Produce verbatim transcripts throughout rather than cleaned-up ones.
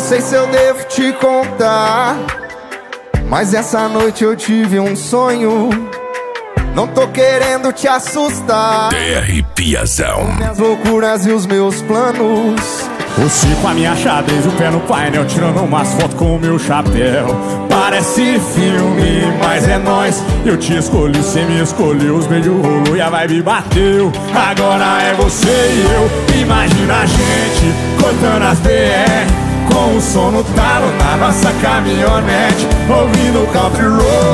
sei se eu devo te contar, mas essa noite eu tive um sonho. Não tô querendo te assustar. D R Piazão. Minhas loucuras e os meus planos. Você com a minha xadrez, o pé no painel, tirando umas fotos com o meu chapéu. Parece filme, mas é nóis. Eu te escolhi, cê me escolheu. Os beijos rolou e a vibe bateu. Agora é você e eu. Imagina a gente cortando as B R, com o som no talo na nossa caminhonete, ouvindo country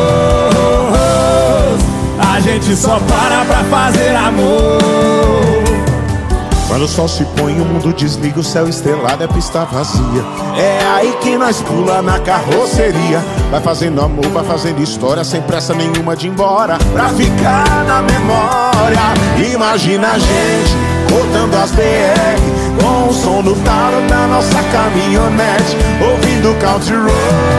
roads. A gente só para pra fazer amor. Quando o sol se põe, o mundo desliga, o céu estrelado, é pista vazia. É aí que nós pula na carroceria. Vai fazendo amor, vai fazendo história, sem pressa nenhuma de ir embora, pra ficar na memória. Imagina a gente cortando as B R, com o som no talo da nossa caminhonete, ouvindo country roads.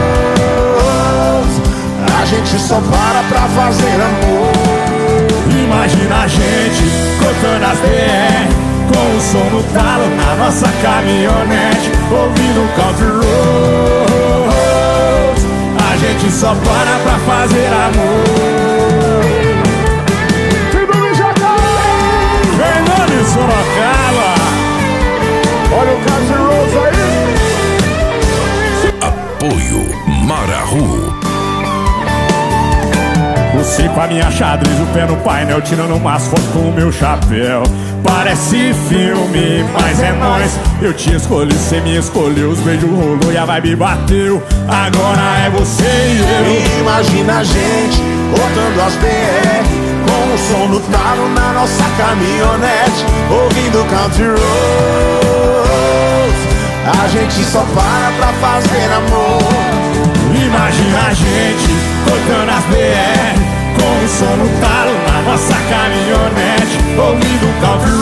A gente só para pra fazer amor. Imagina a gente cortando as B R, com o som no talo na nossa caminhonete, ouvindo country roads. A gente só para pra fazer amor. Fernando e Sorocaba, Olha o country roads aí. Apoio Marahu. Você com a minha xadrez, o pé no painel, tirando umas fotos com o meu chapéu. Parece filme, mas é nóis. Eu te escolhi, cê me escolheu. Os beijos rolou e a vibe bateu. Agora é você e eu. Imagina a gente cortando as B R, com o som no talo na nossa caminhonete, ouvindo country roads. A gente só para pra fazer amor. Imagina a gente cortando as B R, com o som no talo na nossa caminhonete, ouvindo country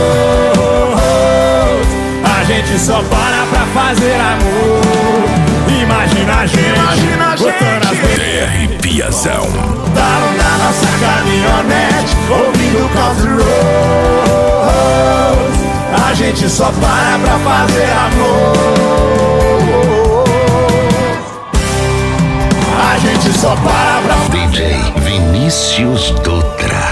roads. A gente só para pra fazer amor. Imagina a gente, Imagina a cortando as B R, D R Piazão. talo na nossa caminhonete, ouvindo country roads. A gente só para pra fazer amor. A gente só para pra... D J Vinícius Dutra.